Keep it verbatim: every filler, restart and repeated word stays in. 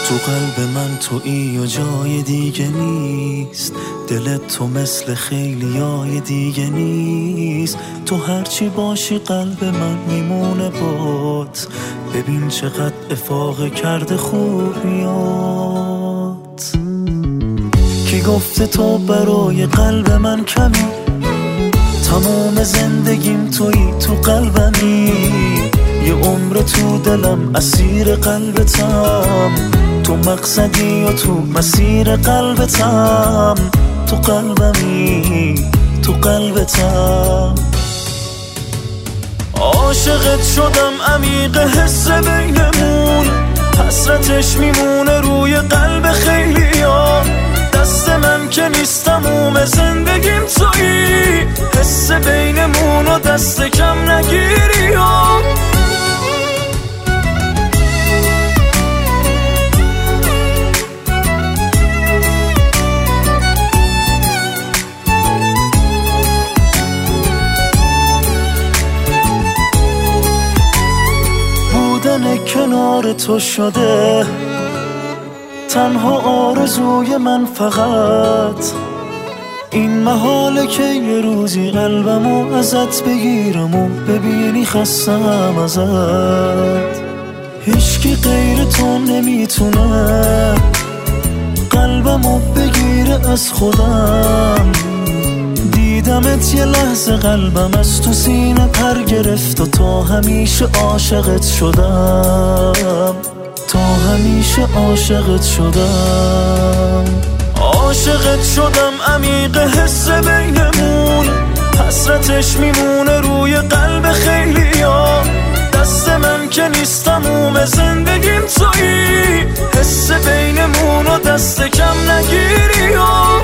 تو قلب من تویی و جای دیگه نیست، دلت تو مثل خیلیای دیگه نیست. تو هرچی باشی قلب من میمونه بات، ببین چقدر افاقه کرده خوبیات. کی گفته تو برای قلب من کمی، تمام زندگیم تویی تو قلبمی. یه عمر تو دلم اسیر قلبتم، تو مقصدی و تو مسیر قلبتم. تو قلبمی تو قلبتم، عاشقت شدم عمیق حس بینمون، حسرتش میمونه روی قلب خیلیا. دست من که نیست تموم زندگیم تویی، حس بینمون و دست کم نگیری ها. بودن کنار تو شده تنها آرزوی من، فقط این محاله که یه روزی قلبمو ازت بگیرم و ببینی خستم ازت. هیچکی غیر تو نمیتونه قلبمو بگیره از خودم. دیدمت یه لحظه قلبم از تو سینه پر گرفت و تا همیشه عاشقت شدم، تا همیشه عاشقت شدم. عاشقت شدم عمیق حس بینمون، حسرتش میمونه روی قلب خیلیا. دست من که نیست تموم زندگیم تویی، حس بینمون و دست کم نگیری ها.